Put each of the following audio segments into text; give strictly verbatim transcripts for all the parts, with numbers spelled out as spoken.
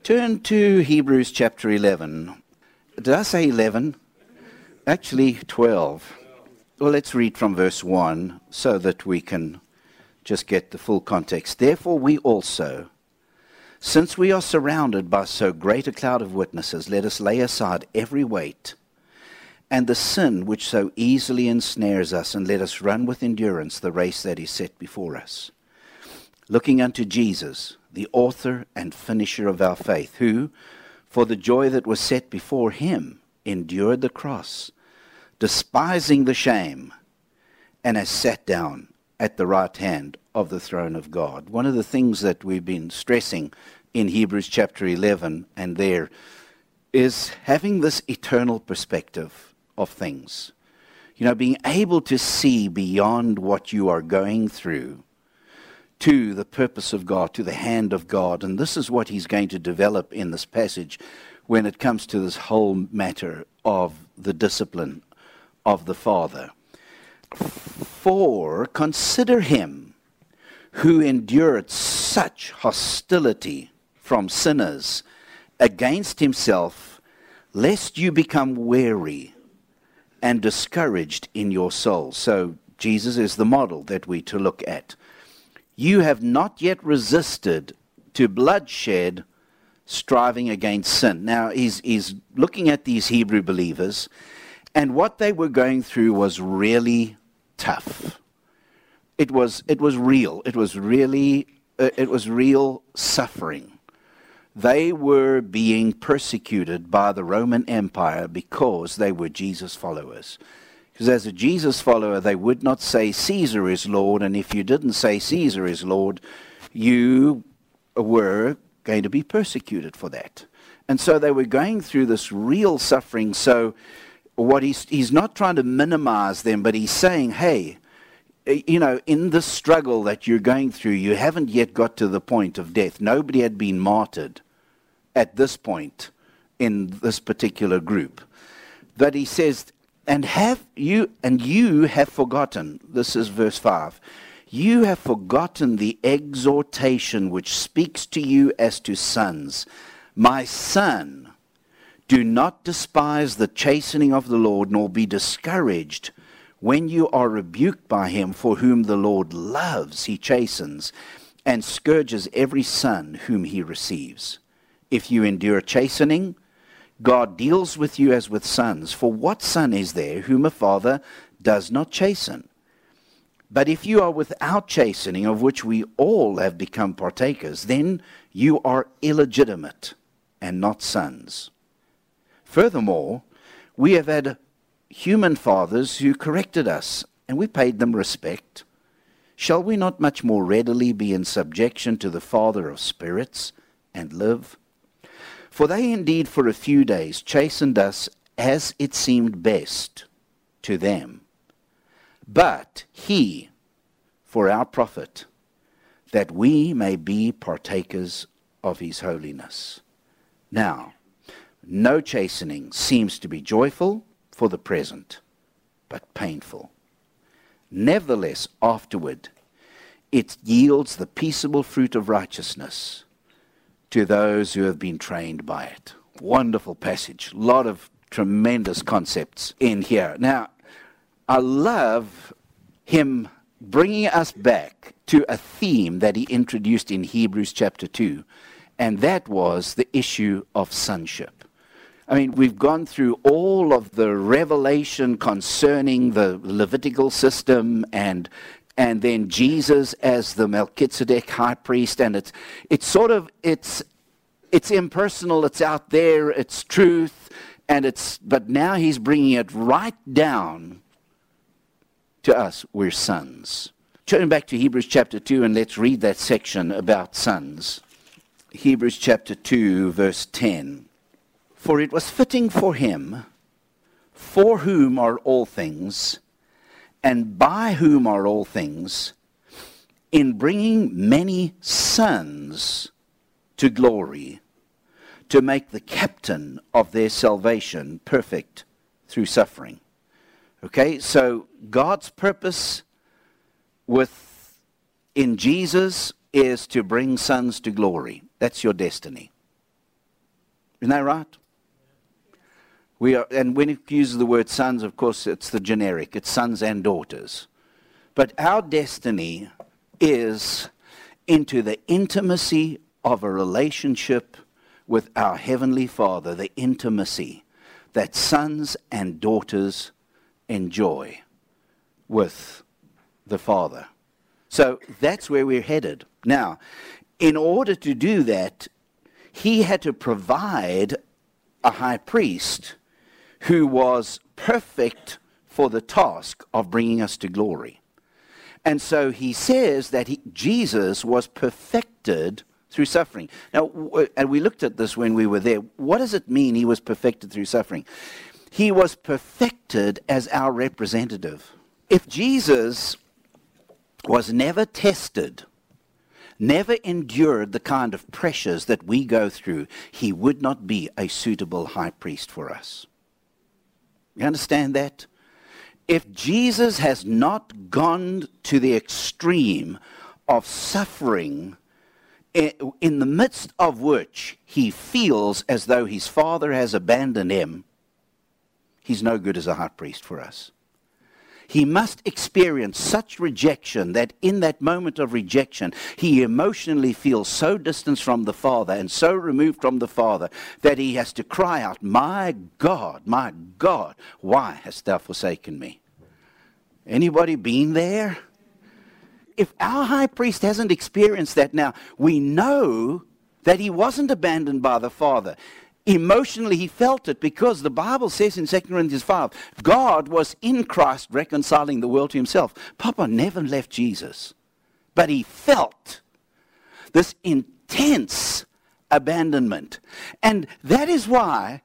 Turn to Hebrews chapter eleven. Did I say eleven? Actually, twelve. Well, let's read from verse one so that we can just get the full context. Therefore, we also, since we are surrounded by so great a cloud of witnesses, let us lay aside every weight and the sin which so easily ensnares us, and let us run with endurance the race that is set before us, looking unto Jesus, the author and finisher of our faith, who, for the joy that was set before him, endured the cross, despising the shame, and has sat down at the right hand of the throne of God. One of the things that we've been stressing in Hebrews chapter eleven and there is having this eternal perspective of things. You know, being able to see beyond what you are going through to the purpose of God, to the hand of God. And this is what he's going to develop in this passage when it comes to this whole matter of the discipline of the Father. For consider him who endured such hostility from sinners against himself, lest you become weary and discouraged in your soul. So Jesus is the model that we're to look at. You have not yet resisted to bloodshed, striving against sin. Now, he's, he's looking at these Hebrew believers, and what they were going through was really tough. It was it was real. It was really uh, it was real suffering. They were being persecuted by the Roman Empire because they were Jesus followers. Because as a Jesus follower, they would not say Caesar is Lord, and if you didn't say Caesar is Lord, you were going to be persecuted for that. And so they were going through this real suffering. So what he's, he's not trying to minimize them, but he's saying, hey, you know, in the struggle that you're going through, you haven't yet got to the point of death. Nobody had been martyred at this point in this particular group. But he says, and have you and you have forgotten, this is verse five, you have forgotten the exhortation which speaks to you as to sons. My son, do not despise the chastening of the Lord, nor be discouraged when you are rebuked by him, for whom the Lord loves, he chastens, and scourges every son whom he receives. If you endure chastening, God deals with you as with sons. For what son is there whom a father does not chasten? But if you are without chastening, of which we all have become partakers, then you are illegitimate and not sons. Furthermore, we have had human fathers who corrected us, and we paid them respect. Shall we not much more readily be in subjection to the Father of spirits and live? For they indeed for a few days chastened us as it seemed best to them. But he, for our profit, that we may be partakers of his holiness. Now, no chastening seems to be joyful for the present, but painful. Nevertheless, afterward, it yields the peaceable fruit of righteousness to those who have been trained by it. Wonderful passage. A lot of tremendous concepts in here. Now, I love him bringing us back to a theme that he introduced in Hebrews chapter two, and that was the issue of sonship. I mean, we've gone through all of the revelation concerning the Levitical system and and then Jesus as the Melchizedek high priest, and it's it's sort of it's it's impersonal, it's out there, it's truth, and it's but now he's bringing it right down to us. We're sons. Turn back to Hebrews chapter two and let's read that section about sons. Hebrews chapter two, verse ten. For it was fitting for him, for whom are all things, and by whom are all things, in bringing many sons to glory, to make the captain of their salvation perfect through suffering. Okay, so God's purpose with in Jesus is to bring sons to glory. That's your destiny. Isn't that right? We are, and when it uses the word sons, of course, it's the generic. It's sons and daughters. But our destiny is into the intimacy of a relationship with our Heavenly Father, the intimacy that sons and daughters enjoy with the Father. So that's where we're headed. Now, in order to do that, he had to provide a high priest who was perfect for the task of bringing us to glory. And so he says that he, Jesus was perfected through suffering. Now, w- and we looked at this when we were there. What does it mean he was perfected through suffering? He was perfected as our representative. If Jesus was never tested, never endured the kind of pressures that we go through, he would not be a suitable high priest for us. You understand that? If Jesus has not gone to the extreme of suffering, in the midst of which he feels as though his Father has abandoned him, he's no good as a high priest for us. He must experience such rejection that in that moment of rejection, he emotionally feels so distant from the Father and so removed from the Father that he has to cry out, "My God, my God, why hast thou forsaken me?" Anybody been there? If our high priest hasn't experienced that now, we know that he wasn't abandoned by the Father. Emotionally, he felt it because the Bible says in Second Corinthians five, God was in Christ reconciling the world to himself. Papa never left Jesus, but he felt this intense abandonment. And that is why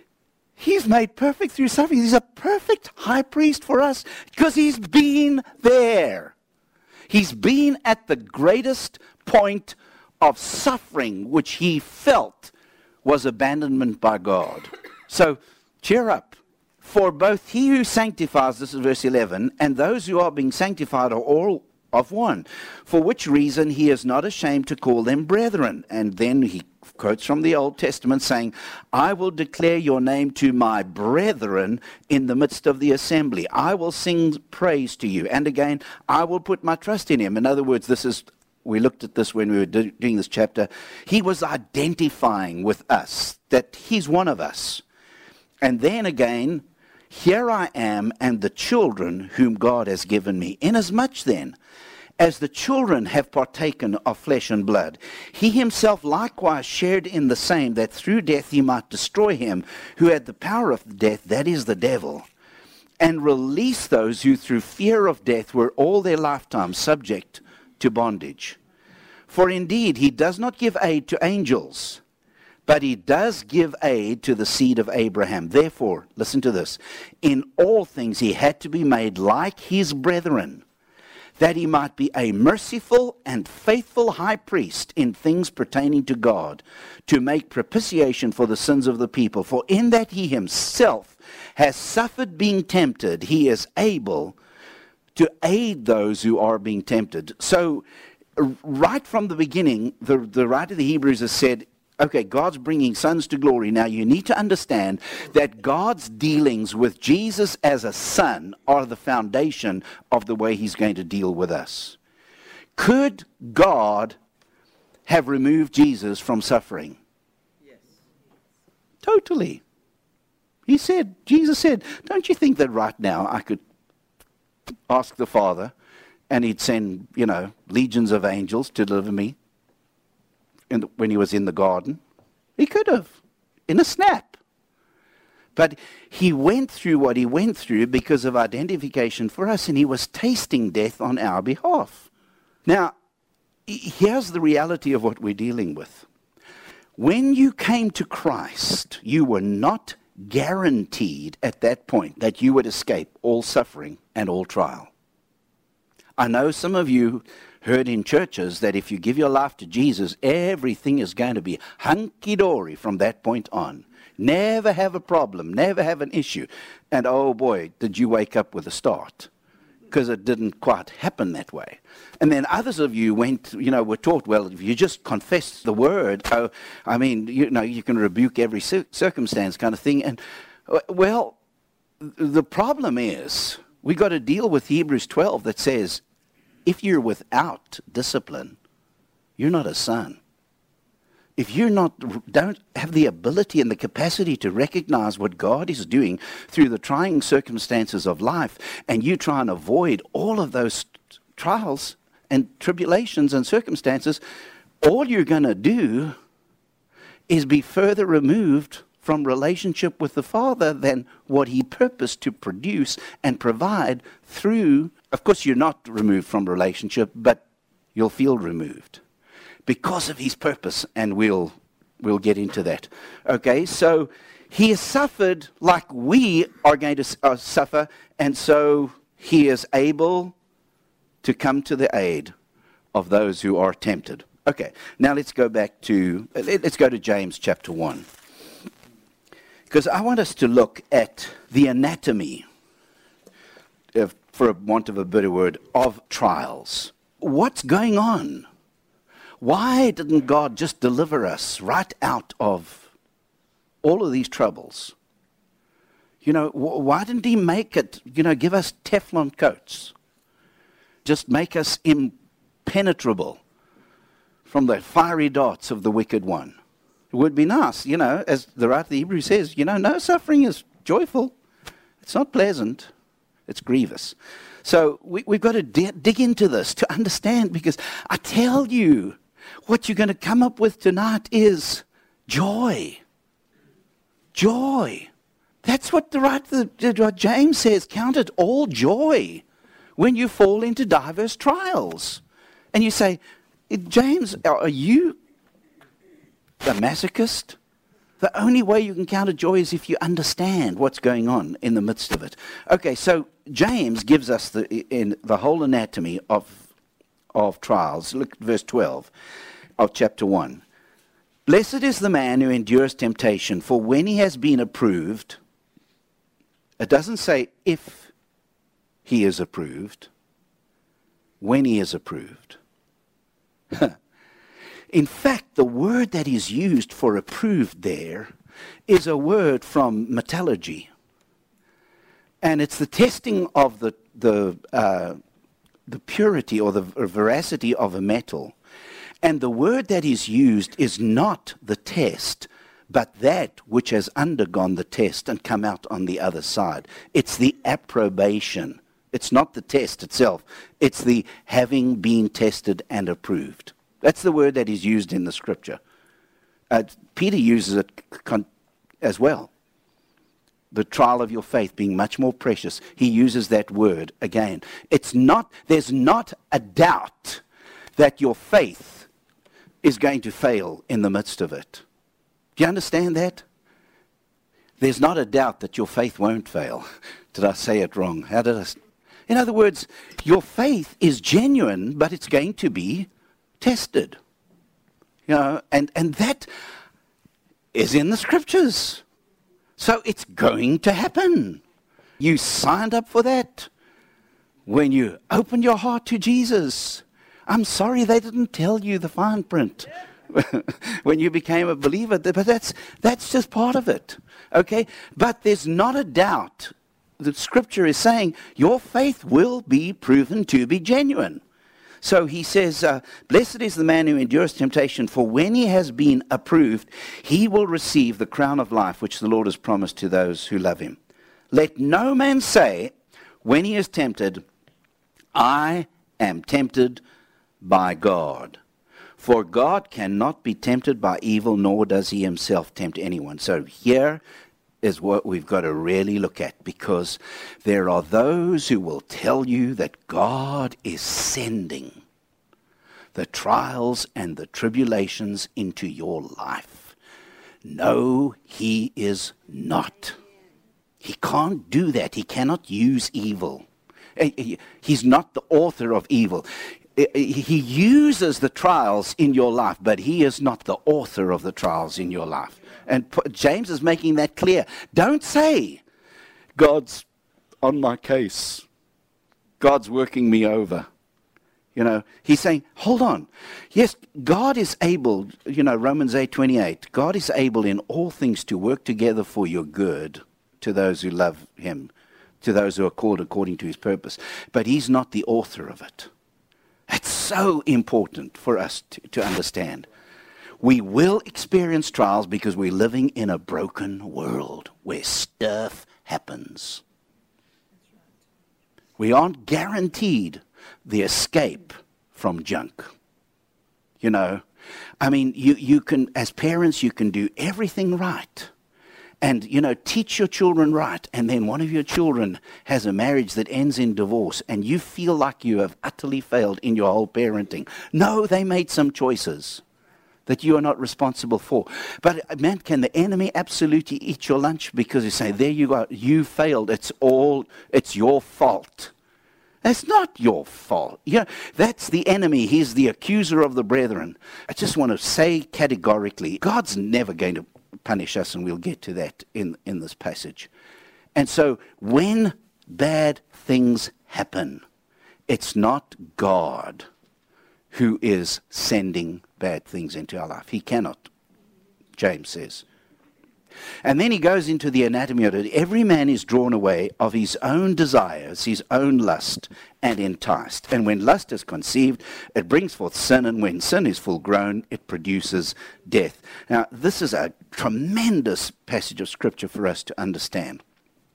he's made perfect through suffering. He's a perfect high priest for us because he's been there. He's been at the greatest point of suffering which he felt was abandonment by God. So, cheer up. For both he who sanctifies, this is verse eleven, and those who are being sanctified are all of one. For which reason he is not ashamed to call them brethren. And then he quotes from the Old Testament saying, I will declare your name to my brethren in the midst of the assembly. I will sing praise to you. And again, I will put my trust in him. In other words, this is, we looked at this when we were do, doing this chapter. He was identifying with us, that he's one of us. And then again, here I am and the children whom God has given me. Inasmuch then, as the children have partaken of flesh and blood, he himself likewise shared in the same, that through death he might destroy him who had the power of death, that is the devil, and release those who through fear of death were all their lifetime subject to bondage. For indeed he does not give aid to angels, but he does give aid to the seed of Abraham. Therefore, listen to this, in all things he had to be made like his brethren, that he might be a merciful and faithful high priest in things pertaining to God, to make propitiation for the sins of the people. For in that he himself has suffered being tempted, he is able to aid those who are being tempted. So, right from the beginning, the, the writer of the Hebrews has said, okay, God's bringing sons to glory. Now you need to understand that God's dealings with Jesus as a son are the foundation of the way he's going to deal with us. Could God have removed Jesus from suffering? Yes. Totally. He said, Jesus said, don't you think that right now I could ask the Father and he'd send, you know, legions of angels to deliver me? In the, when he was in the garden? He could have, in a snap. But he went through what he went through because of identification for us, and he was tasting death on our behalf. Now, here's the reality of what we're dealing with. When you came to Christ, you were not guaranteed at that point that you would escape all suffering and all trial. I know some of you heard in churches that if you give your life to Jesus, everything is going to be hunky-dory from that point on. Never have a problem, never have an issue. And oh boy, did you wake up with a start. because it didn't quite happen that way. And then others of you went, you know, were taught, well, if you just confess the word, oh, I mean, you know, you can rebuke every cir- circumstance kind of thing. And, uh, well, the problem is we got to deal with Hebrews twelve that says, if you're without discipline, you're not a son. If you're not, don't have the ability and the capacity to recognize what God is doing through the trying circumstances of life, and you try and avoid all of those trials and tribulations and circumstances, all you're going to do is be further removed from relationship with the Father than what He purposed to produce and provide through. Of course, you're not removed from relationship, but you'll feel removed because of His purpose, and we'll we'll get into that. Okay, so He has suffered like we are going to uh, suffer, and so He is able to come to the aid of those who are tempted. Okay, now let's go back to, let's go to James chapter one. Because I want us to look at the anatomy, if, for want of a better word, of trials. What's going on? Why didn't God just deliver us right out of all of these troubles? You know, wh- why didn't He make it, you know, give us Teflon coats? Just make us impenetrable from the fiery darts of the wicked one. It would be nice, you know, as the writer of the Hebrews says, you know, no suffering is joyful. It's not pleasant. It's grievous. So we, we've got to di- dig into this to understand, because I tell you, what you're going to come up with tonight is joy. Joy. That's what the writer of James says. Count it all joy when you fall into diverse trials. And you say, James, are you a masochist? The only way you can count it joy is if you understand what's going on in the midst of it. Okay, so James gives us the in the whole anatomy of of trials. Look at verse twelve of chapter one. Blessed is the man who endures temptation, for when he has been approved, it doesn't say if he is approved, when he is approved. In fact, the word that is used for approved there is a word from metallurgy. And it's the testing of the the uh, the purity or the veracity of a metal. And the word that is used is not the test, but that which has undergone the test and come out on the other side. It's the approbation. It's not the test itself. It's the having been tested and approved. That's the word that is used in the scripture. Uh, Peter uses it con- as well. The trial of your faith being much more precious. He uses that word again. It's not, there's not a doubt that your faith is going to fail in the midst of it. Do you understand that? There's not a doubt that your faith won't fail. Did I say it wrong? How did I? In other words, your faith is genuine, but it's going to be tested. You know, and, and that is in the scriptures. So it's going to happen. You signed up for that when you opened your heart to Jesus. I'm sorry they didn't tell you the fine print when you became a believer, but that's that's just part of it. Okay? But there's not a doubt that Scripture is saying your faith will be proven to be genuine. So he says, uh, blessed is the man who endures temptation, for when he has been approved, he will receive the crown of life which the Lord has promised to those who love him. Let no man say, when he is tempted, I am tempted by God. For God cannot be tempted by evil, nor does he himself tempt anyone. So here is what we've got to really look at, because there are those who will tell you that God is sending the trials and the tribulations into your life. No, he is not. He can't do that. He cannot use evil. He's not the author of evil. He uses the trials in your life, but he is not the author of the trials in your life. And James is making that clear. Don't say, God's on my case. God's working me over. You know, he's saying, hold on. Yes, God is able, you know, Romans eight twenty-eight, God is able in all things to work together for your good to those who love him, to those who are called according to his purpose. But he's not the author of it. It's so important for us to, to understand. We will experience trials because we're living in a broken world where stuff happens. We aren't guaranteed the escape from junk. You know, I mean, you, you can, as parents, you can do everything right. And, you know, teach your children right. And then one of your children has a marriage that ends in divorce. And you feel like you have utterly failed in your whole parenting. No, they made some choices that you are not responsible for. But, man, can the enemy absolutely eat your lunch because you say, there you go, you failed. It's all, it's your fault. That's not your fault. You know, that's the enemy. He's the accuser of the brethren. I just want to say categorically, God's never going to punish us, and we'll get to that in, in this passage. And so when bad things happen, it's not God who is sending bad things into our life. He cannot, James says. And then he goes into the anatomy of it. Every man is drawn away of his own desires, his own lust, and enticed. And when lust is conceived, it brings forth sin. And when sin is full grown, it produces death. Now, this is a tremendous passage of Scripture for us to understand.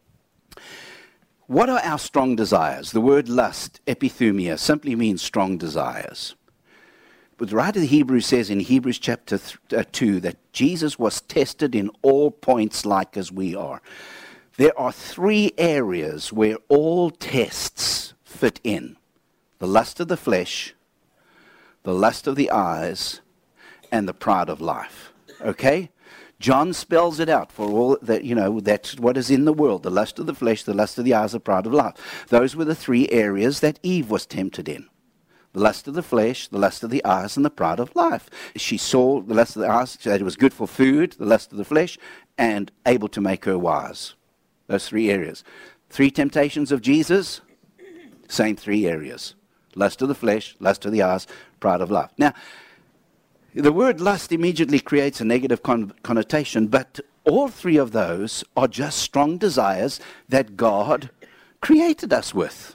What are our strong desires? The word lust, epithumia, simply means strong desires. But the writer of Hebrews says in Hebrews chapter two that Jesus was tested in all points like as we are. There are three areas where all tests fit in. The lust of the flesh, the lust of the eyes, and the pride of life. Okay? John spells it out for all that, you know, that's what is in the world. The lust of the flesh, the lust of the eyes, the pride of life. Those were the three areas that Eve was tempted in. The lust of the flesh, the lust of the eyes, and the pride of life. She saw the lust of the eyes, that it was good for food, the lust of the flesh, and able to make her wise. Those three areas. Three temptations of Jesus, same three areas. Lust of the flesh, lust of the eyes, pride of life. Now, the word lust immediately creates a negative con- connotation, but all three of those are just strong desires that God created us with.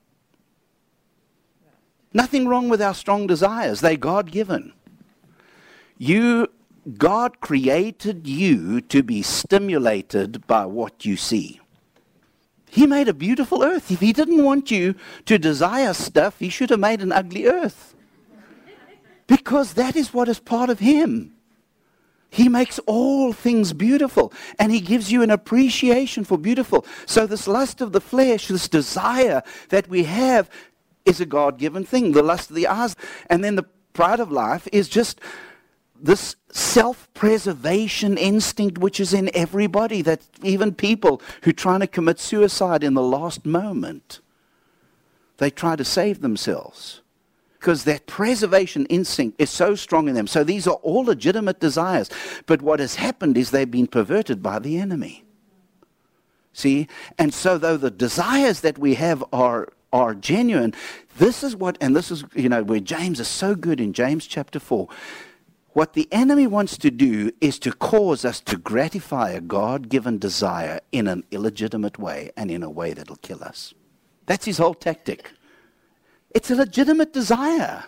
Nothing wrong with our strong desires. They're God-given. You, God created you to be stimulated by what you see. He made a beautiful earth. If he didn't want you to desire stuff, he should have made an ugly earth. Because that is what is part of him. He makes all things beautiful, and he gives you an appreciation for beautiful. So this lust of the flesh, this desire that we have, is a God-given thing. The lust of the eyes. And then the pride of life is just this self-preservation instinct which is in everybody, that even people who are trying to commit suicide in the last moment, they try to save themselves. Because that preservation instinct is so strong in them. So these are all legitimate desires. But what has happened is they've been perverted by the enemy. See? And so though the desires that we have are are genuine, this is what, and this is, you know, where James is so good in James chapter four. What the enemy wants to do is to cause us to gratify a God-given desire in an illegitimate way and in a way that'll kill us. That's his whole tactic. It's a legitimate desire.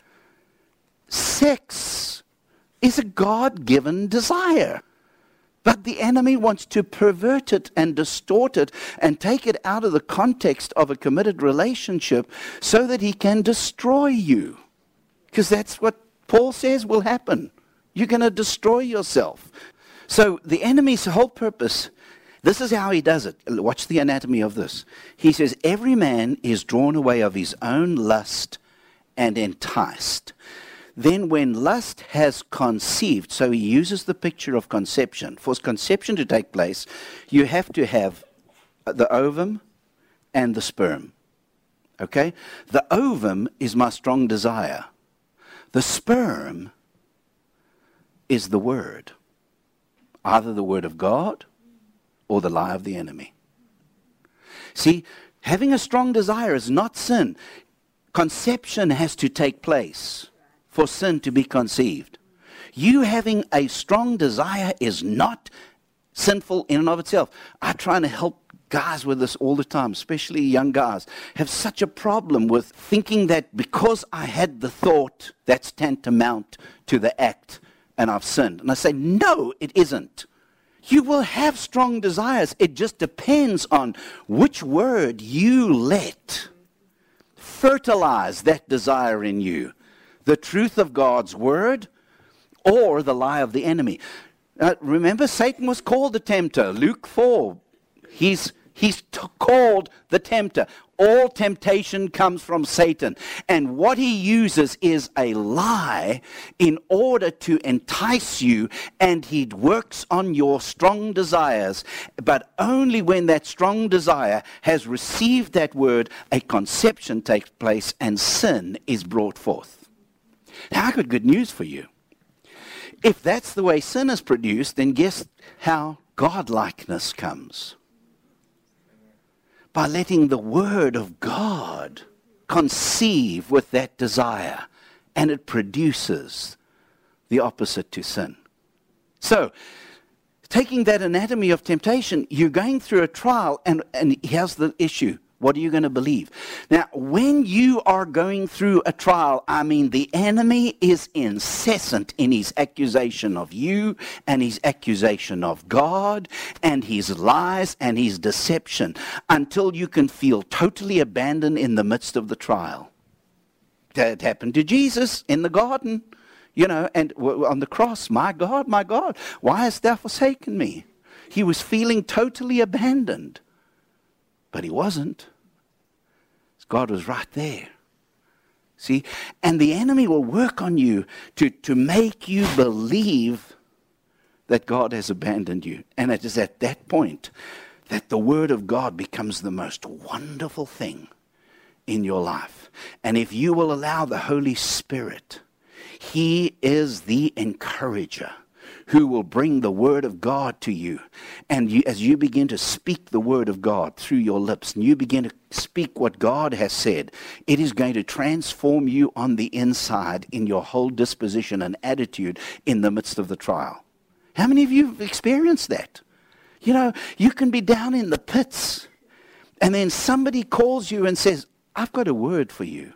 Sex is a God-given desire. But the enemy wants to pervert it and distort it and take it out of the context of a committed relationship so that he can destroy you. Because that's what Paul says will happen. You're going to destroy yourself. So the enemy's whole purpose, this is how he does it. Watch the anatomy of this. He says, every man is drawn away of his own lust and enticed. Then when lust has conceived, so he uses the picture of conception. For conception to take place, you have to have the ovum and the sperm. Okay? The ovum is my strong desire. The sperm is the word. Either the word of God or the lie of the enemy. See, Having a strong desire is not sin. Conception has to take place for sin to be conceived. You having a strong desire is not sinful in and of itself. I try to help guys with this all the time, especially young guys, have such a problem with thinking that because I had the thought, that's tantamount to the act, and I've sinned. And I say, no, it isn't. You will have strong desires. It just depends on which word you let fertilize that desire in you. The truth of God's word or the lie of the enemy. Uh, remember, Satan was called the tempter. Luke four. He's, he's t- called the tempter. All temptation comes from Satan. And what he uses is a lie in order to entice you, and he works on your strong desires. But only when that strong desire has received that word, a conception takes place and sin is brought forth. Now, I've got good news for you. If that's the way sin is produced, then guess how godlikeness comes? By letting the word of God conceive with that desire, and it produces the opposite to sin. So, taking that anatomy of temptation, you're going through a trial, and, and here's the issue. What are you going to believe? Now, when you are going through a trial, I mean, the enemy is incessant in his accusation of you and his accusation of God and his lies and his deception until you can feel totally abandoned in the midst of the trial. That happened to Jesus in the garden, you know, and on the cross. My God, my God, why hast thou forsaken me? He was feeling totally abandoned. But he wasn't. God was right there. See? And the enemy will work on you to, to make you believe that God has abandoned you. And it is at that point that the Word of God becomes the most wonderful thing in your life. And if you will allow the Holy Spirit, He is the encourager who will bring the word of God to you. And you, as you begin to speak the word of God through your lips, and you begin to speak what God has said, it is going to transform you on the inside in your whole disposition and attitude in the midst of the trial. How many of you have experienced that? You know, you can be down in the pits, and then somebody calls you and says, I've got a word for you.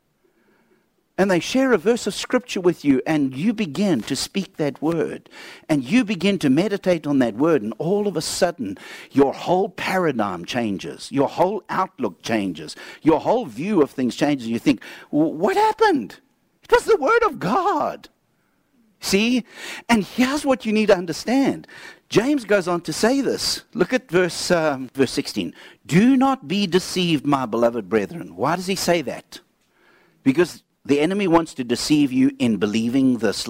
And they share a verse of scripture with you, and you begin to speak that word. And you begin to meditate on that word, and all of a sudden, your whole paradigm changes. Your whole outlook changes. Your whole view of things changes. You think, what happened? It was the word of God. See? And here's what you need to understand. James goes on to say this. Look at verse, um, verse sixteen. Do not be deceived, my beloved brethren. Why does he say that? Because the enemy wants to deceive you in believing this.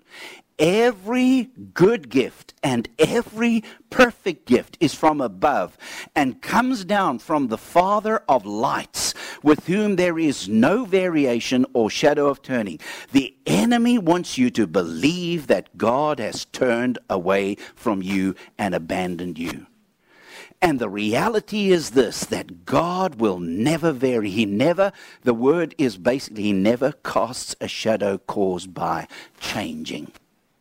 Every good gift and every perfect gift is from above and comes down from the Father of lights, with whom there is no variation or shadow of turning. The enemy wants you to believe that God has turned away from you and abandoned you. And the reality is this, that God will never vary. He never, the word is basically, He never casts a shadow caused by changing.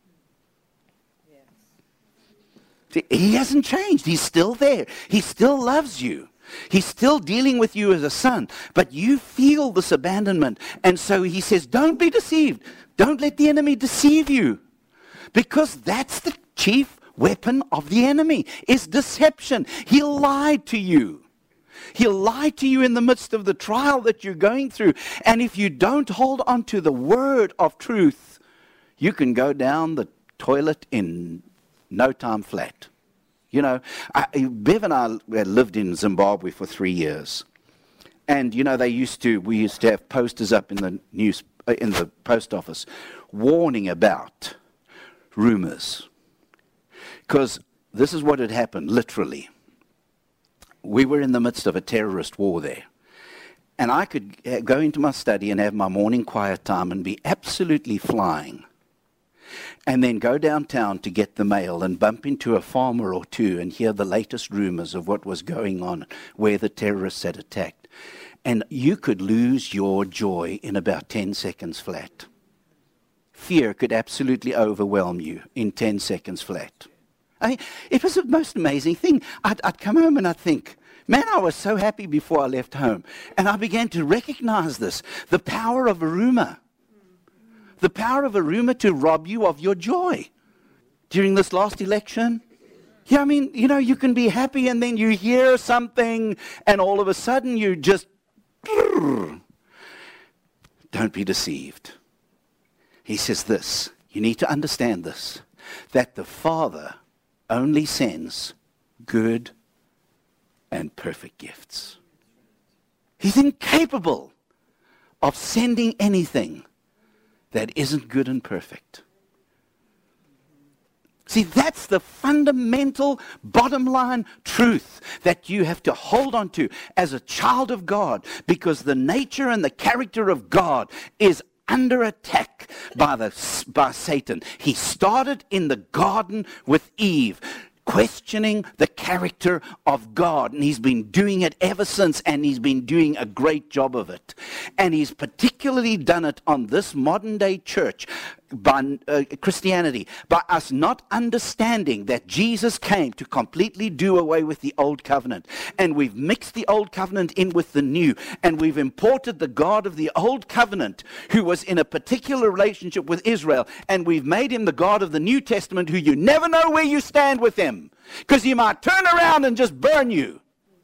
Yes. See, He hasn't changed. He's still there. He still loves you. He's still dealing with you as a son. But you feel this abandonment. And so He says, don't be deceived. Don't let the enemy deceive you. Because that's the chief weapon of the enemy, is deception. He'll lie to you. He'll lie to you in the midst of the trial that you're going through. And if you don't hold on to the word of truth, you can go down the toilet in no time flat. You know, I, Bev and I lived in Zimbabwe for three years. And, you know, they used to, we used to have posters up in the news, in the post office warning about rumors. Because this is what had happened, literally. We were in the midst of a terrorist war there. And I could go into my study and have my morning quiet time and be absolutely flying. and then go downtown to get the mail and bump into a farmer or two and hear the latest rumors of what was going on, where the terrorists had attacked. And you could lose your joy in about ten seconds flat. Fear could absolutely overwhelm you in ten seconds flat. I mean, it was the most amazing thing. I'd, I'd come home and I'd think, man, I was so happy before I left home. And I began to recognize this, the power of a rumor. The power of a rumor to rob you of your joy. During this last election, yeah, I mean, you know, you can be happy and then you hear something and all of a sudden you just, don't be deceived. He says this, you need to understand this, that the Father only sends good and perfect gifts. He's incapable of sending anything that isn't good and perfect. See, that's the fundamental bottom line truth that you have to hold on to as a child of God, because the nature and the character of God is under attack by the by Satan. He started in the garden with Eve, questioning the character of God. And he's been doing it ever since, and he's been doing a great job of it. And he's particularly done it on this modern day church, by uh, Christianity, by us not understanding that Jesus came to completely do away with the old covenant. And we've mixed the old covenant in with the new, and we've imported the God of the old covenant, who was in a particular relationship with Israel, and we've made him the God of the New Testament, who you never know where you stand with him, because he might turn around and just burn you.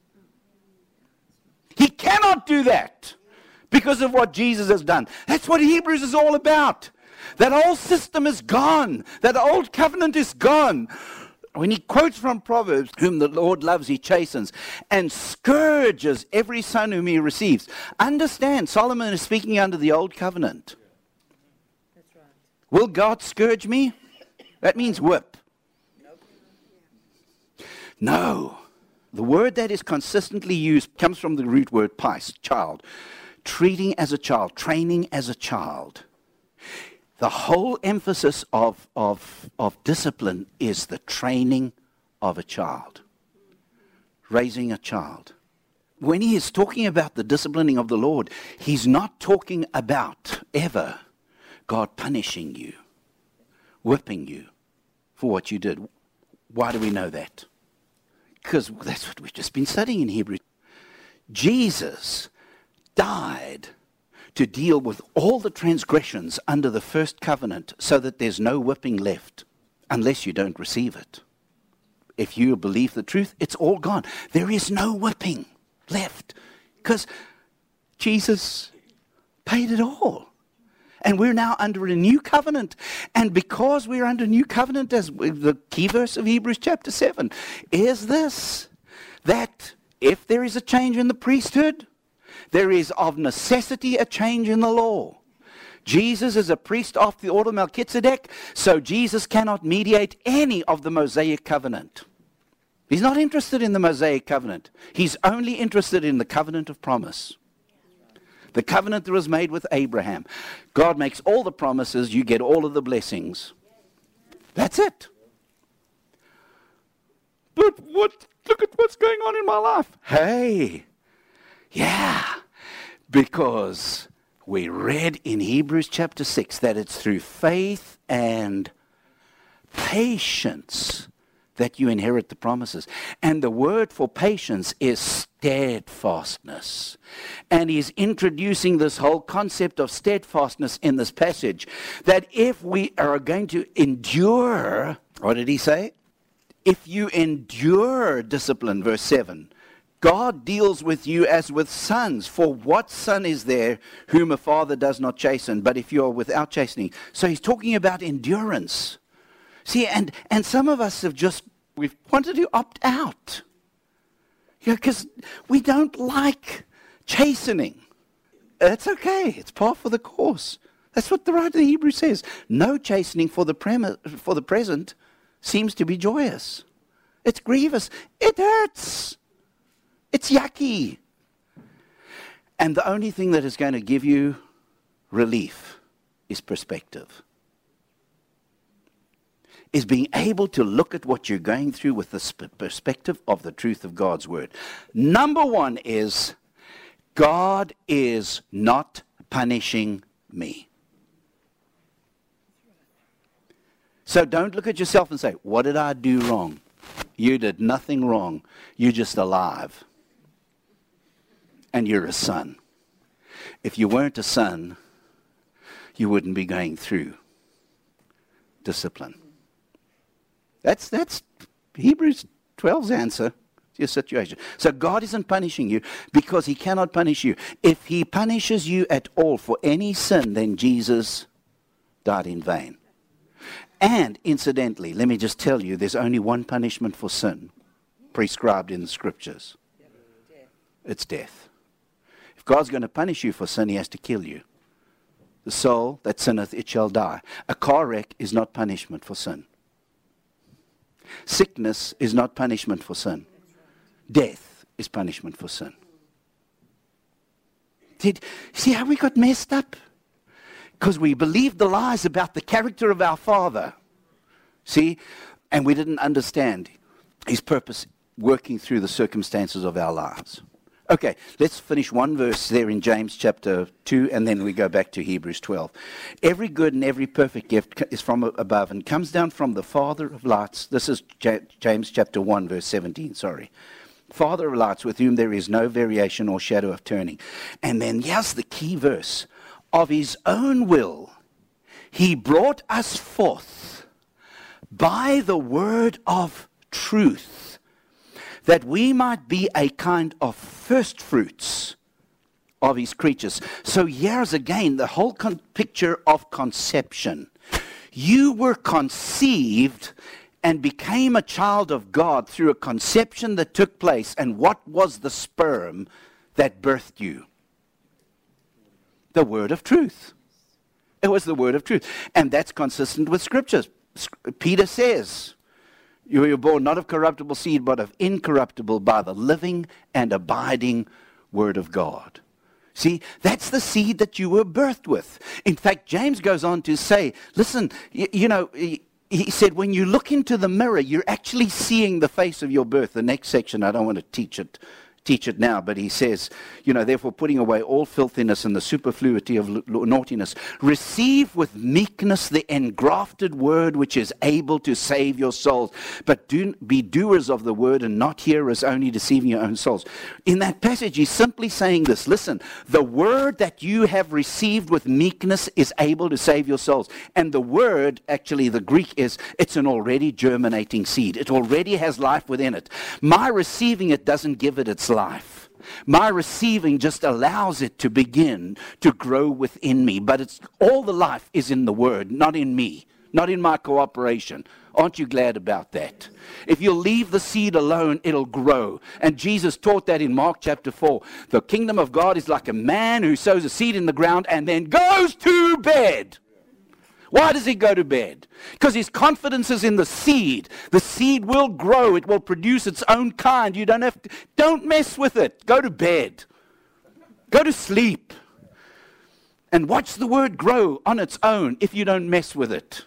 He cannot do that because of what Jesus has done. That's what Hebrews is all about. That old system is gone. That old covenant is gone. When he quotes from Proverbs, whom the Lord loves, he chastens, and scourges every son whom he receives. Understand, Solomon is speaking under the old covenant. That's right. Will God scourge me? That means whip. No. The word that is consistently used comes from the root word pais, child. Treating as a child, training as a child. The whole emphasis of, of, of discipline is the training of a child, raising a child. When he is talking about the disciplining of the Lord, he's not talking about ever God punishing you, whipping you for what you did. Why do we know that? Because that's what we've just been studying in Hebrews. Jesus died to deal with all the transgressions under the first covenant, so that there's no whipping left unless you don't receive it. If you believe the truth, it's all gone. There is no whipping left because Jesus paid it all. And we're now under a new covenant. And because we're under a new covenant, as the key verse of Hebrews chapter seven is this, that if there is a change in the priesthood, there is of necessity a change in the law. Jesus is a priest after the order of Melchizedek, so Jesus cannot mediate any of the Mosaic covenant. He's not interested in the Mosaic covenant. He's only interested in the covenant of promise. The covenant that was made with Abraham. God makes all the promises, you get all of the blessings. That's it. But what? Look at what's going on in my life. Hey. Yeah, because we read in Hebrews chapter six that it's through faith and patience that you inherit the promises. And the word for patience is steadfastness. And he's introducing this whole concept of steadfastness in this passage, that if we are going to endure, what did he say? If you endure discipline, verse seven, God deals with you as with sons. For what son is there whom a father does not chasten? But if you are without chastening. So he's talking about endurance. See, and, and some of us have just, we've wanted to opt out. Yeah, because we don't like chastening. That's okay. It's par for the course. That's what the writer of the Hebrews says. No chastening for the, premi- for the present seems to be joyous. It's grievous. It hurts. It's yucky. And the only thing that is going to give you relief is perspective. is being able to look at what you're going through with the sp- perspective of the truth of God's word. Number one is, God is not punishing me. So don't look at yourself and say, what did I do wrong? You did nothing wrong. You're just alive. And you're a son. If you weren't a son, you wouldn't be going through discipline. That's that's Hebrews twelve's answer to your situation. So God isn't punishing you because he cannot punish you. If he punishes you at all for any sin, then Jesus died in vain. And incidentally, let me just tell you, there's only one punishment for sin prescribed in the scriptures. It's death. If God's going to punish you for sin, he has to kill you. The soul that sinneth, it shall die. A car wreck is not punishment for sin. Sickness is not punishment for sin. Death is punishment for sin. Did see how we got messed up? Because we believed the lies about the character of our Father. See? And we didn't understand his purpose working through the circumstances of our lives. Okay, let's finish one verse there in James chapter two, and then we go back to Hebrews twelve. Every good and every perfect gift is from above and comes down from the Father of lights. This is James chapter one, verse seventeen, sorry. Father of lights, with whom there is no variation or shadow of turning. And then here's the key verse. Of his own will, he brought us forth by the word of truth, that we might be a kind of first fruits of his creatures. So here's again the whole con- picture of conception. You were conceived and became a child of God through a conception that took place. And what was the sperm that birthed you? The word of truth. It was the word of truth. And that's consistent with scriptures. Peter says, you were born not of corruptible seed, but of incorruptible by the living and abiding word of God. See, that's the seed that you were birthed with. In fact, James goes on to say, listen, you, you know, he, he said, when you look into the mirror, you're actually seeing the face of your birth. The next section, I don't want to teach it. teach it now, but he says, you know, therefore putting away all filthiness and the superfluity of naughtiness, receive with meekness the engrafted word which is able to save your souls. But do be doers of the word and not hearers only, deceiving your own souls. In that passage, he's simply saying this, listen, the word that you have received with meekness is able to save your souls. And the word, actually the Greek is, it's an already germinating seed. It already has life within it. My receiving it doesn't give it its life. My receiving just allows it to begin to grow within me. But it's all the life is in the word, not in me, not in my cooperation. Aren't you glad about that? If you'll leave the seed alone, it'll grow. And Jesus taught that in Mark chapter four. The kingdom of God is like a man who sows a seed in the ground and then goes to bed. Why does he go to bed? Because his confidence is in the seed. The seed will grow. It will produce its own kind. You don't have to, don't mess with it. Go to bed. Go to sleep. And watch the word grow on its own if you don't mess with it.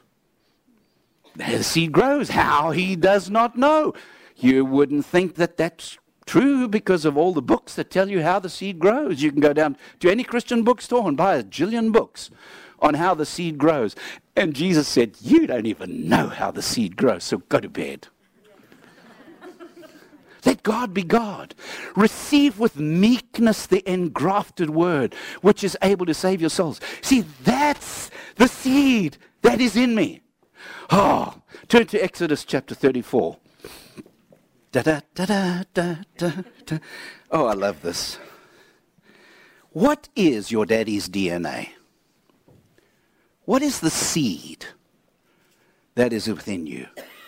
The seed grows. How? He does not know. You wouldn't think that that's true because of all the books that tell you how the seed grows. You can go down to any Christian bookstore and buy a jillion books on how the seed grows. And Jesus said, you don't even know how the seed grows, so go to bed. Let God be God. Receive with meekness the engrafted word, which is able to save your souls. See, that's the seed that is in me. Oh, turn to Exodus chapter thirty-four. Da, da, da, da, da, da, da. Oh, I love this. What is your daddy's D N A? What is the seed that is within you?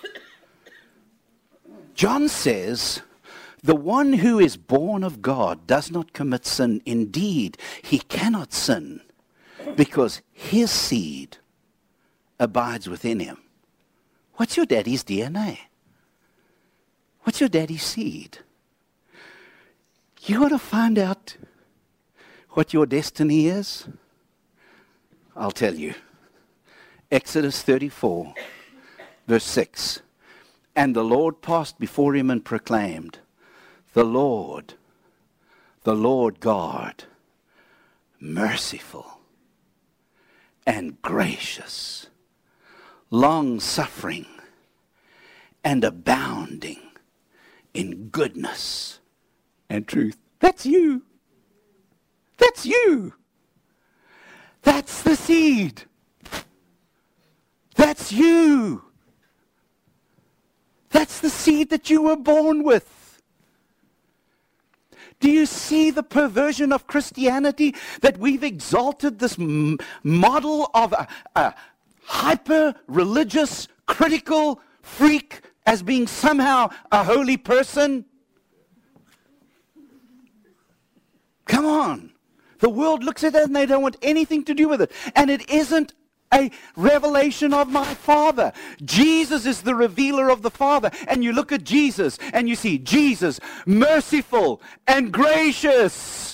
John says, the one who is born of God does not commit sin. Indeed, he cannot sin because his seed abides within him. What's your daddy's D N A? What's your daddy's seed? You want to find out what your destiny is? I'll tell you. Exodus thirty-four, Verse six. And the Lord passed before him and proclaimed, the Lord, the Lord God, merciful and gracious, long-suffering and abounding in goodness and truth. That's you. That's you. That's the seed. That's you. That's the seed that you were born with. Do you see the perversion of Christianity, that we've exalted this m- model of a, a hyper-religious, critical freak as being somehow a holy person? Come on. The world looks at it and they don't want anything to do with it. And it isn't a revelation of my Father. Jesus is the revealer of the Father. And you look at Jesus and you see Jesus, merciful and gracious,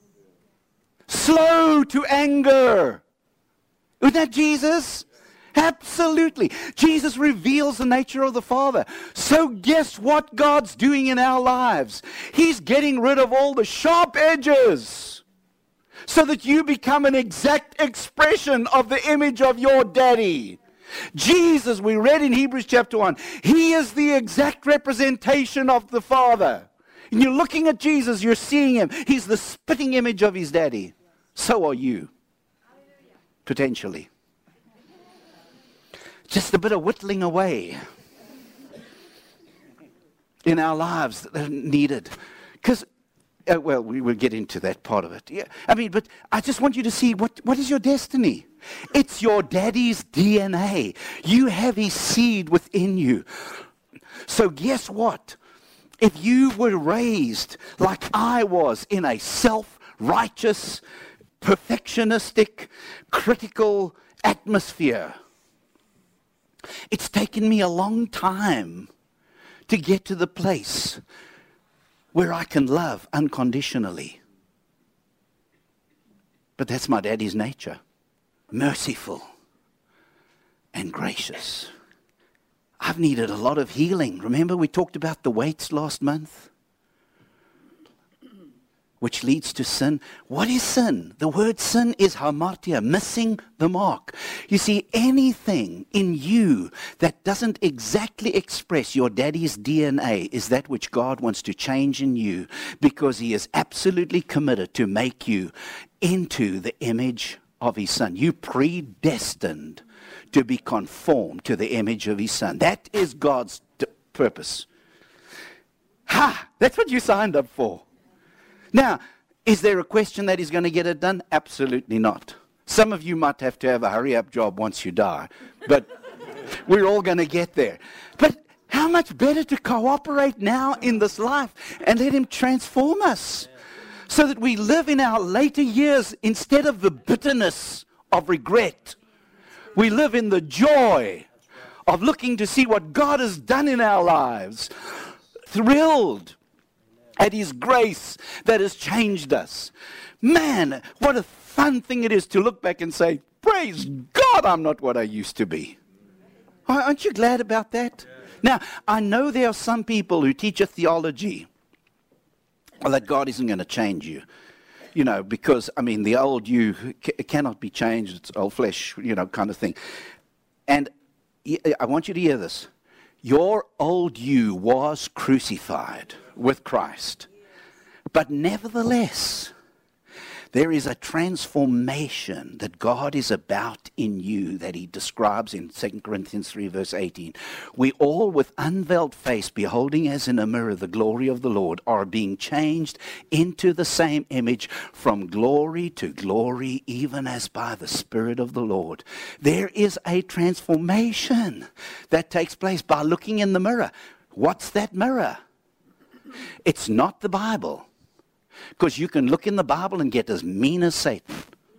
slow to anger. Isn't that Jesus? Absolutely. Jesus reveals the nature of the Father. So guess what God's doing in our lives? He's getting rid of all the sharp edges, so that you become an exact expression of the image of your daddy. Jesus, we read in Hebrews chapter one, he is the exact representation of the Father. And you're looking at Jesus, you're seeing him. He's the spitting image of his daddy. So are you. Potentially. Just a bit of whittling away in our lives that are needed. Because Uh, well, we will get into that part of it. Yeah, I mean, but I just want you to see what, what is your destiny. It's your daddy's D N A. You have his seed within you. So guess what? If you were raised like I was in a self-righteous, perfectionistic, critical atmosphere, it's taken me a long time to get to the place where I can love unconditionally. But that's my daddy's nature. Merciful and gracious. I've needed a lot of healing. Remember we talked about the weights last month? Which leads to sin. What is sin? The word sin is hamartia, missing the mark. You see, anything in you that doesn't exactly express your daddy's D N A is that which God wants to change in you, because he is absolutely committed to make you into the image of his son. You predestined to be conformed to the image of his son. That is God's d- purpose. Ha! That's what you signed up for. Now, is there a question that he's going to get it done? Absolutely not. Some of you might have to have a hurry-up job once you die, but we're all going to get there. But how much better to cooperate now in this life and let him transform us so that we live in our later years instead of the bitterness of regret. We live in the joy of looking to see what God has done in our lives, thrilled at his grace that has changed us. Man, what a fun thing it is to look back and say, praise God, I'm not what I used to be. Aren't you glad about that? Yeah. Now, I know there are some people who teach a theology that God isn't going to change you. You know, because, I mean, the old you c- cannot be changed. It's old flesh, you know, kind of thing. And I want you to hear this. Your old you was crucified with Christ. But nevertheless, there is a transformation that God is about in you that he describes in Second Corinthians three verse eighteen. We all with unveiled face, beholding as in a mirror the glory of the Lord, are being changed into the same image from glory to glory, even as by the Spirit of the Lord. There is a transformation that takes place by looking in the mirror. What's that mirror? It's not the Bible. Because you can look in the Bible and get as mean as Satan.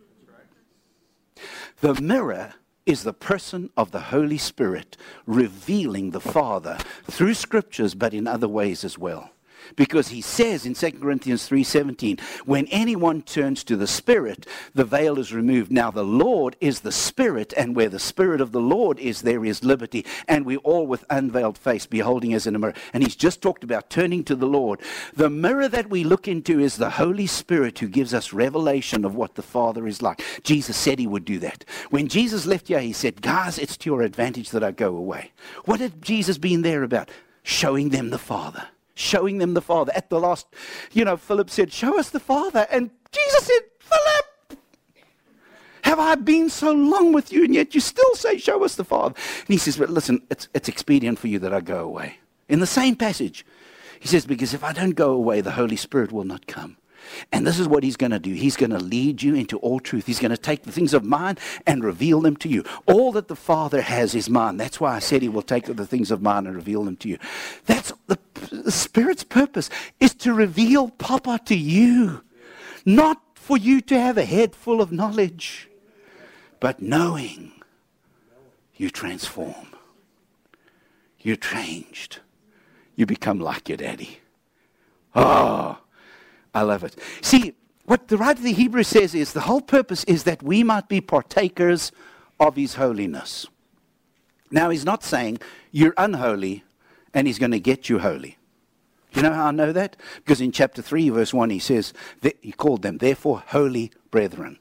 The mirror is the person of the Holy Spirit revealing the Father through scriptures, but in other ways as well. Because he says in Second Corinthians three seventeen, when anyone turns to the Spirit, the veil is removed. Now the Lord is the Spirit, and where the Spirit of the Lord is, there is liberty. And we all with unveiled face, beholding as in a mirror. And he's just talked about turning to the Lord. The mirror that we look into is the Holy Spirit who gives us revelation of what the Father is like. Jesus said he would do that. When Jesus left here, he said, guys, it's to your advantage that I go away. What had Jesus been there about? Showing them the Father. Showing them the Father. At the last, you know, Philip said, show us the Father. And Jesus said, Philip, have I been so long with you, and yet you still say, show us the Father? And he says, but listen, it's, it's expedient for you that I go away. In the same passage, he says, because if I don't go away, the Holy Spirit will not come. And this is what he's going to do. He's going to lead you into all truth. He's going to take the things of mine and reveal them to you. All that the Father has is mine. That's why I said he will take the things of mine and reveal them to you. That's the, the Spirit's purpose, is to reveal Papa to you. Not for you to have a head full of knowledge, but knowing you transform. You're changed. You become like your daddy. Oh, I love it. See, what the writer of the Hebrews says is the whole purpose is that we might be partakers of his holiness. Now, he's not saying you're unholy and he's going to get you holy. You know how I know that? Because in chapter three, verse one, he says, that he called them, therefore, holy brethren.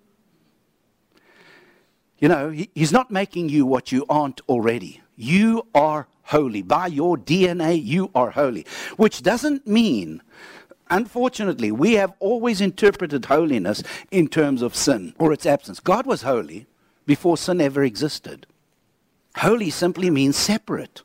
You know, he, he's not making you what you aren't already. You are holy. By your D N A, you are holy. Which doesn't mean... Unfortunately, we have always interpreted holiness in terms of sin or its absence. God was holy before sin ever existed. Holy simply means separate,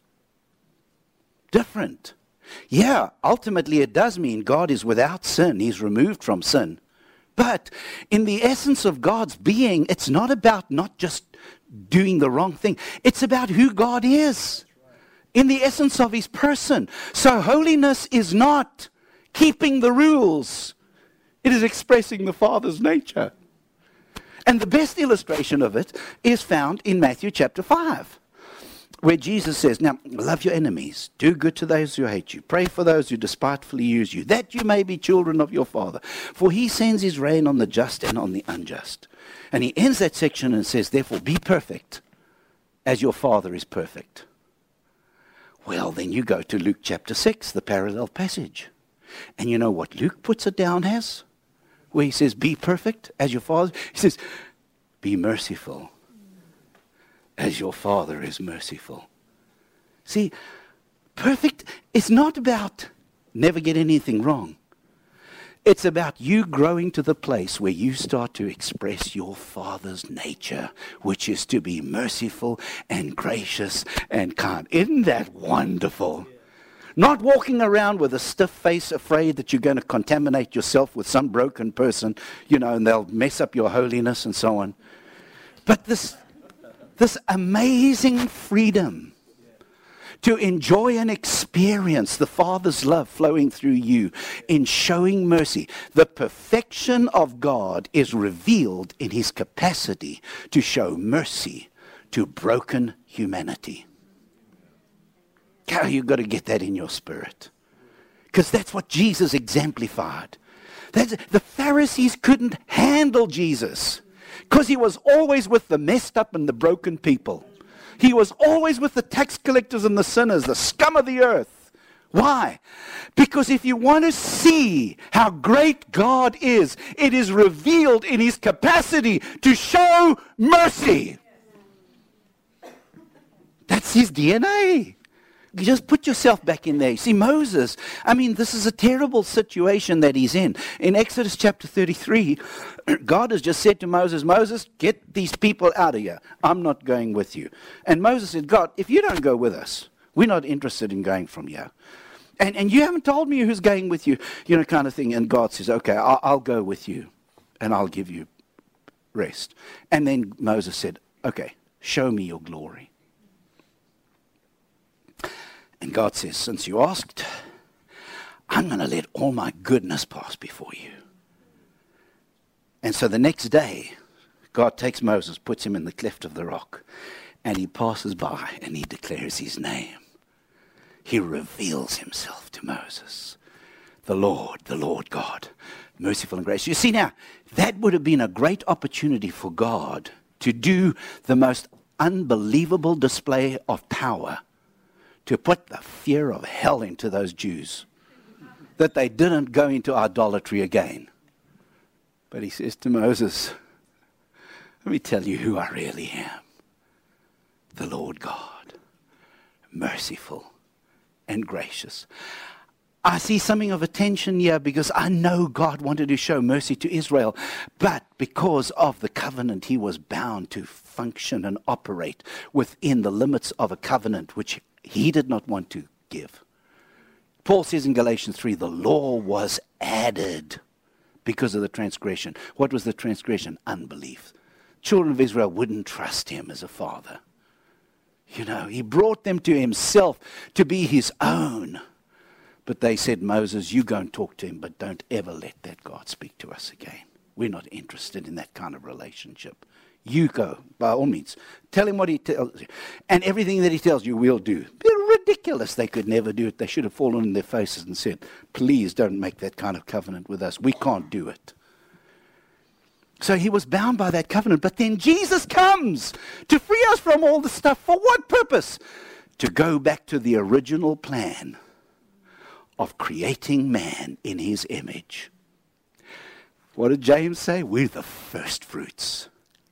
different. Yeah, ultimately it does mean God is without sin. He's removed from sin. But in the essence of God's being, it's not about not just doing the wrong thing. It's about who God is in the essence of his person. So holiness is not keeping the rules. It is expressing the Father's nature. And the best illustration of it is found in Matthew chapter five, where Jesus says, now, love your enemies, do good to those who hate you, pray for those who despitefully use you, that you may be children of your Father. For he sends his rain on the just and on the unjust. And he ends that section and says, therefore, be perfect as your Father is perfect. Well, then you go to Luke chapter six, the parallel passage. And you know what Luke puts it down as? Where he says, be perfect as your Father. He says, be merciful as your Father is merciful. See, perfect is not about never get anything wrong. It's about you growing to the place where you start to express your Father's nature, which is to be merciful and gracious and kind. Isn't that wonderful? Not walking around with a stiff face, afraid that you're going to contaminate yourself with some broken person, you know, and they'll mess up your holiness and so on. But this, this amazing freedom to enjoy and experience the Father's love flowing through you in showing mercy. The perfection of God is revealed in his capacity to show mercy to broken humanity. How you've got to get that in your spirit. Because that's what Jesus exemplified. That's, the Pharisees couldn't handle Jesus because he was always with the messed up and the broken people. He was always with the tax collectors and the sinners, the scum of the earth. Why? Because if you want to see how great God is, it is revealed in his capacity to show mercy. That's his D N A. Just put yourself back in there. See, Moses, I mean, this is a terrible situation that he's in. In Exodus chapter thirty-three, God has just said to Moses, Moses, get these people out of here. I'm not going with you. And Moses said, God, if you don't go with us, we're not interested in going from here. And and you haven't told me who's going with you, you know, kind of thing. And God says, okay, I'll, I'll go with you, and I'll give you rest. And then Moses said, okay, show me your glory. And God says, since you asked, I'm going to let all my goodness pass before you. And so the next day, God takes Moses, puts him in the cleft of the rock, and he passes by and he declares his name. He reveals himself to Moses. The Lord, the Lord God, merciful and gracious. You see now, that would have been a great opportunity for God to do the most unbelievable display of power, to put the fear of hell into those Jews, that they didn't go into idolatry again. But he says to Moses, let me tell you who I really am. The Lord God, merciful and gracious. I see something of a tension here because I know God wanted to show mercy to Israel, but because of the covenant, he was bound to function and operate within the limits of a covenant which he did not want to give. Paul says in Galatians three, the law was added because of the transgression. What was the transgression? Unbelief. Children of Israel wouldn't trust him as a father. You know, he brought them to himself to be his own. But they said, Moses, you go and talk to him, but don't ever let that God speak to us again. We're not interested in that kind of relationship. You go, by all means. Tell him what he tells you. And everything that he tells you, we'll do. They're ridiculous. They could never do it. They should have fallen on their faces and said, please don't make that kind of covenant with us. We can't do it. So he was bound by that covenant. But then Jesus comes to free us from all the stuff. For what purpose? To go back to the original plan of creating man in his image. What did James say? We're the first fruits.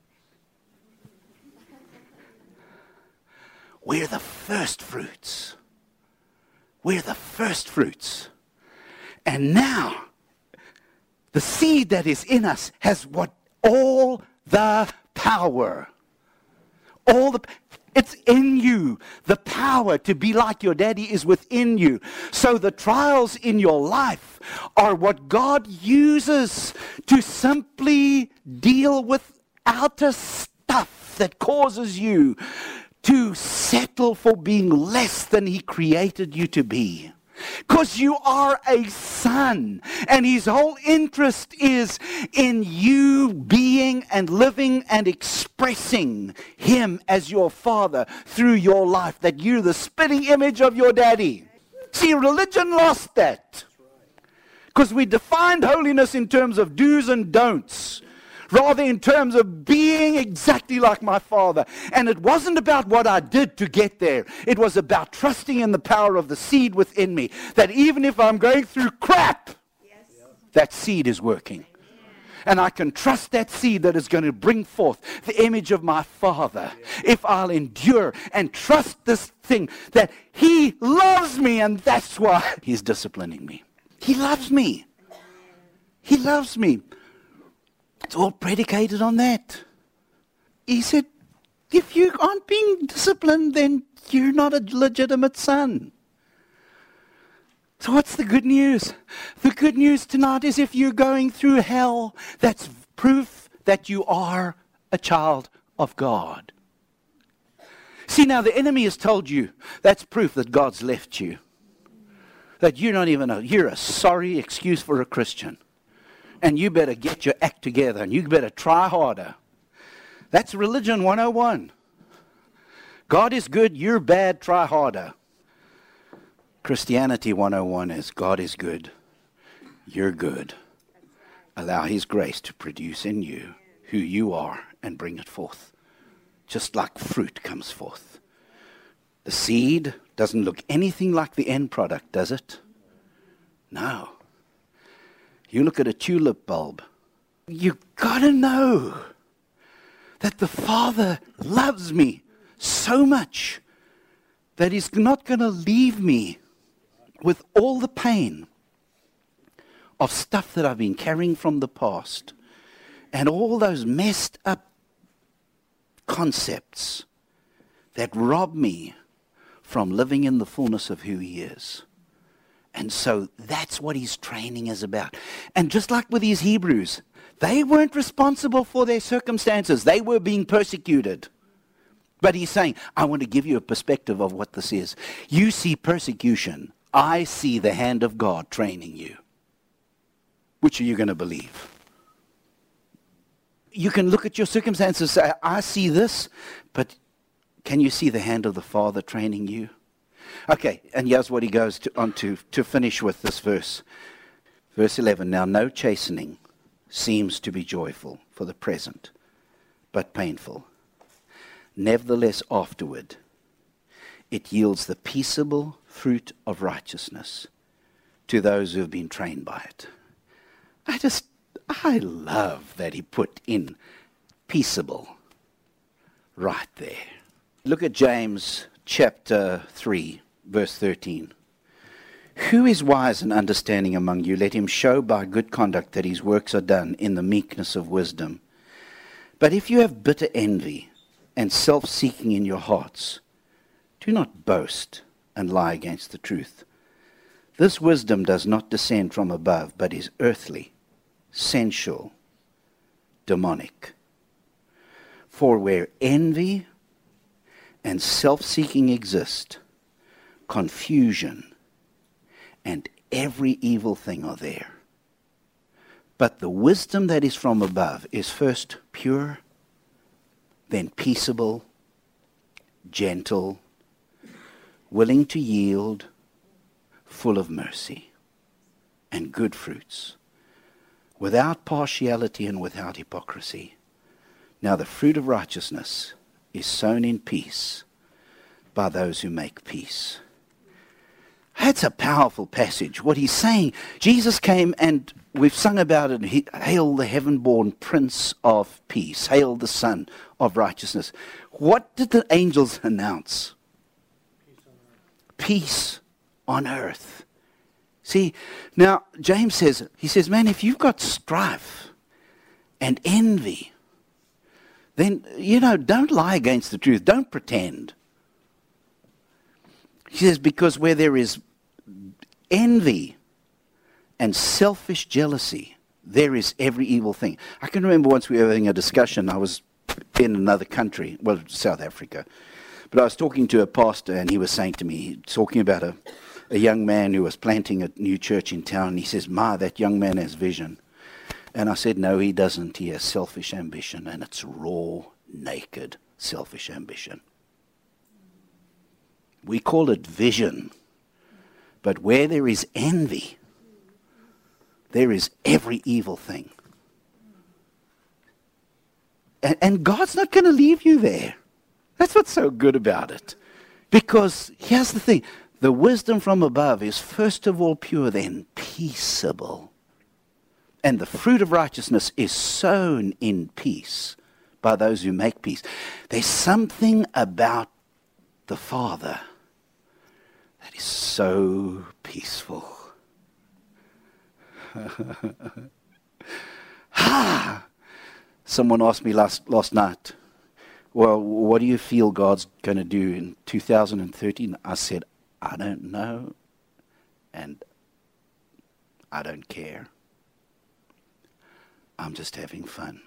We're the first fruits. We're the first fruits. And now, the seed that is in us has what? All the power. All the It's in you. The power to be like your daddy is within you. So the trials in your life are what God uses to simply deal with outer stuff that causes you to settle for being less than he created you to be. Because you are a son, and his whole interest is in you being and living and expressing him as your father through your life, that you're the spitting image of your daddy. See, religion lost that. Because we defined holiness in terms of do's and don'ts, rather in terms of being exactly like my father. And it wasn't about what I did to get there. It was about trusting in the power of the seed within me. That even if I'm going through crap, yes, that seed is working. And I can trust that seed that is going to bring forth the image of my father. If I'll endure and trust this thing that he loves me, and that's why he's disciplining me. He loves me. He loves me. It's all predicated on that. He said, if you aren't being disciplined, then you're not a legitimate son. So what's the good news? The good news tonight is if you're going through hell, that's proof that you are a child of God. See, now the enemy has told you that's proof that God's left you. That you're not even a, you're a sorry excuse for a Christian. And you better get your act together, and you better try harder. That's religion one oh one. God is good, you're bad, try harder. Christianity one oh one is God is good, you're good. Allow his grace to produce in you who you are and bring it forth. Just like fruit comes forth. The seed doesn't look anything like the end product, does it? No. You look at a tulip bulb, you gotta know that the Father loves me so much that he's not gonna leave me with all the pain of stuff that I've been carrying from the past and all those messed up concepts that rob me from living in the fullness of who he is. And so that's what his training is about. And just like with these Hebrews, they weren't responsible for their circumstances. They were being persecuted. But he's saying, I want to give you a perspective of what this is. You see persecution. I see the hand of God training you. Which are you going to believe? You can look at your circumstances and say, I see this, but can you see the hand of the Father training you? Okay, and here's what he goes to, on to, to finish with this verse. Verse eleven, now no chastening seems to be joyful for the present, but painful. Nevertheless, afterward, it yields the peaceable fruit of righteousness to those who have been trained by it. I just, I love that he put in peaceable right there. Look at James chapter three, verse thirteen. Who is wise and understanding among you? Let him show by good conduct that his works are done in the meekness of wisdom. But if you have bitter envy and self-seeking in your hearts, do not boast and lie against the truth. This wisdom does not descend from above, but is earthly, sensual, demonic. For where envy and self-seeking exist, confusion and every evil thing are there. But the wisdom that is from above is first pure, then peaceable, gentle, willing to yield, full of mercy and good fruits, without partiality and without hypocrisy. Now the fruit of righteousness is sown in peace by those who make peace. That's a powerful passage. What he's saying, Jesus came and we've sung about it. He, hail the heaven-born Prince of Peace. Hail the Son of Righteousness. What did the angels announce? Peace on earth. See, now James says, he says, man, if you've got strife and envy, then, you know, don't lie against the truth. Don't pretend. He says, because where there is envy and selfish jealousy, there is every evil thing. I can remember once we were having a discussion. I was in another country, well, South Africa. But I was talking to a pastor, and he was saying to me, talking about a, a young man who was planting a new church in town. And he says, Ma, that young man has vision. And I said, no, he doesn't. He has selfish ambition, and it's raw, naked, selfish ambition. We call it vision. But where there is envy, there is every evil thing. And, and God's not going to leave you there. That's what's so good about it. Because here's the thing. The wisdom from above is first of all pure, then peaceable. And the fruit of righteousness is sown in peace by those who make peace. There's something about the Father that is so peaceful. ah! Someone asked me last, last night, well, what do you feel God's going to do in two thousand thirteen? I said, I don't know, and I don't care. I'm just having fun.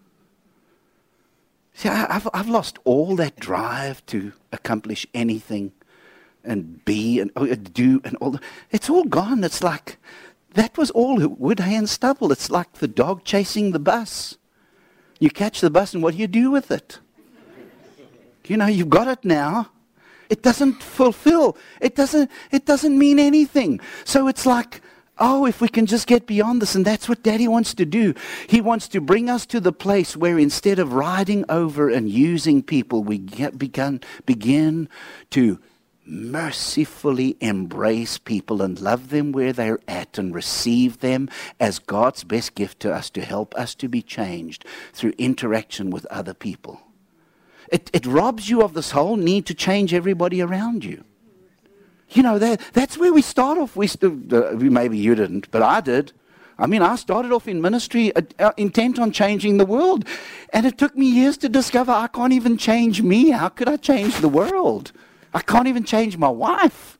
See, I, I've, I've lost all that drive to accomplish anything and be and oh, do and all. The, it's all gone. It's like, that was all wood, hay, and stubble. It's like the dog chasing the bus. You catch the bus, and what do you do with it? You know, you've got it now. It doesn't fulfill. It doesn't, it doesn't mean anything. So it's like, oh, if we can just get beyond this, and that's what Daddy wants to do. He wants to bring us to the place where instead of riding over and using people, we get, begin, begin to mercifully embrace people and love them where they're at and receive them as God's best gift to us to help us to be changed through interaction with other people. It, it robs you of this whole need to change everybody around you. You know, that, that's where we start off. We st- uh, maybe you didn't, but I did. I mean, I started off in ministry uh, uh, intent on changing the world. And it took me years to discover I can't even change me. How could I change the world? I can't even change my wife.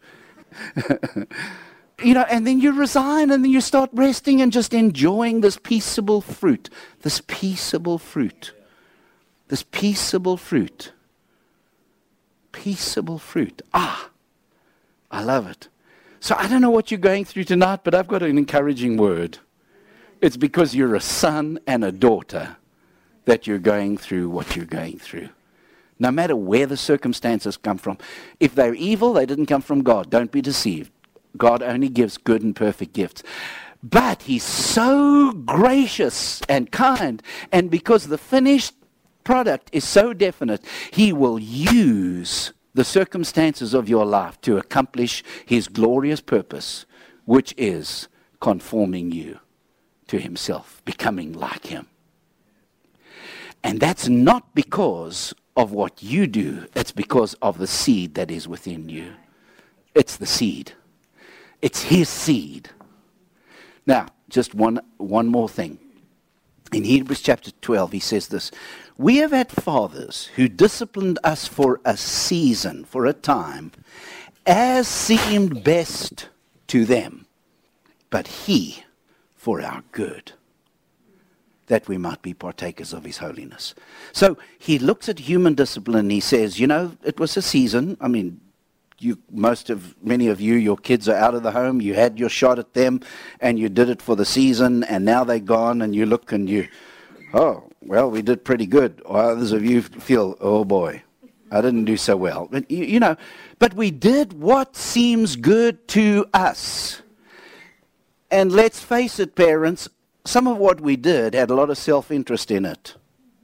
You know, and then you resign and then you start resting and just enjoying this peaceable fruit. This peaceable fruit. This peaceable fruit. Peaceable fruit. Ah, I love it. So I don't know what you're going through tonight, but I've got an encouraging word. It's because you're a son and a daughter that you're going through what you're going through. No matter where the circumstances come from. If they're evil, they didn't come from God. Don't be deceived. God only gives good and perfect gifts. But he's so gracious and kind, and because the finished product is so definite, he will use the circumstances of your life to accomplish his glorious purpose, which is conforming you to himself, becoming like him. And that's not because of what you do, it's because of the seed that is within you. It's the seed. It's his seed. Now, just one, one more thing. In Hebrews chapter twelve, he says this, we have had fathers who disciplined us for a season, for a time, as seemed best to them, but he for our good, that we might be partakers of his holiness. So he looks at human discipline and he says, you know, it was a season. I mean, you, most of, many of you, your kids are out of the home. You had your shot at them and you did it for the season and now they're gone and you look and you, oh, well, we did pretty good. Or others of you feel, oh boy, I didn't do so well. But, you, you know, but we did what seems good to us. And let's face it, parents, some of what we did had a lot of self-interest in it.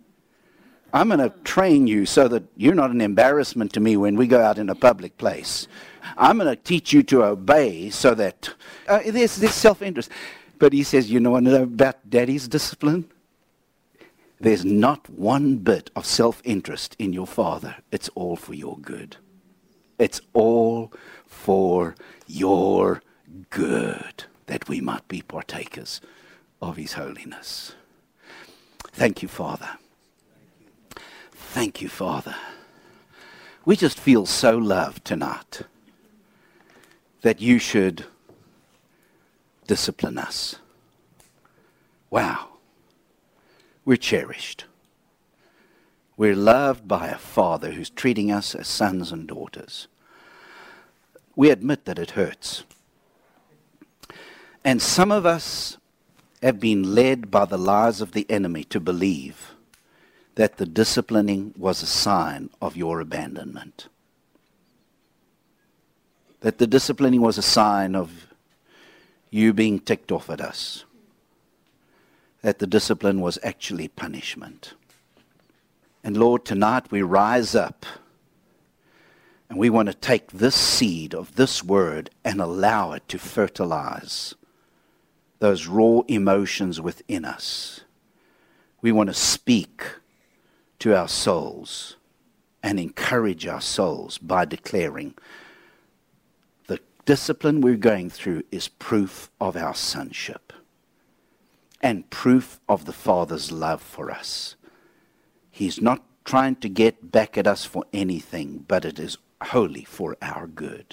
I'm going to train you so that you're not an embarrassment to me when we go out in a public place. I'm going to teach you to obey so that uh, there's this self-interest. But he says, you know what about daddy's discipline? There's not one bit of self-interest in your father. It's all for your good. It's all for your good, that we might be partakers of his holiness. Thank you, Father. Thank you, Father. We just feel so loved tonight that you should discipline us. Wow. We're cherished. We're loved by a Father who's treating us as sons and daughters. We admit that it hurts. And some of us have been led by the lies of the enemy to believe that the disciplining was a sign of your abandonment. That the disciplining was a sign of you being ticked off at us. That the discipline was actually punishment. And Lord, tonight we rise up and we want to take this seed of this word and allow it to fertilize those raw emotions within us. We want to speak to our souls and encourage our souls by declaring the discipline we're going through is proof of our sonship and proof of the Father's love for us. He's not trying to get back at us for anything, but it is wholly for our good.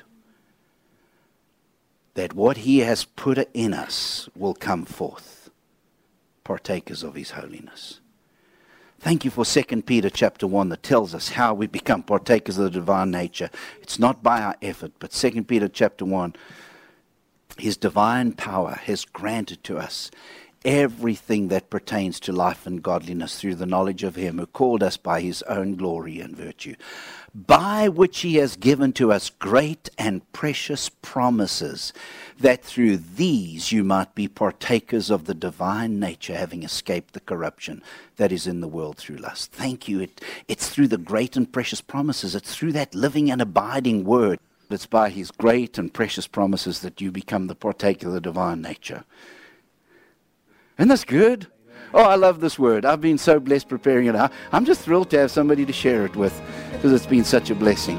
That what he has put in us will come forth, partakers of his holiness. Thank you for Second Peter chapter one that tells us how we become partakers of the divine nature. It's not by our effort, but Second Peter chapter one, his divine power has granted to us everything that pertains to life and godliness through the knowledge of him who called us by his own glory and virtue, by which he has given to us great and precious promises, that through these you might be partakers of the divine nature, having escaped the corruption that is in the world through lust. Thank you. It, it's through the great and precious promises. It's through that living and abiding word. It's by his great and precious promises that you become the partaker of the divine nature. Isn't this good? Oh, I love this word. I've been so blessed preparing it. I'm just thrilled to have somebody to share it with because it's been such a blessing.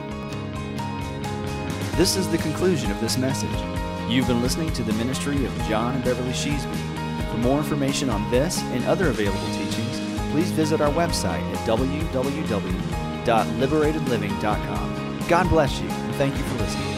This is the conclusion of this message. You've been listening to the ministry of John and Beverly Sheasby. For more information on this and other available teachings, please visit our website at w w w dot liberated living dot com. God bless you, and thank you for listening.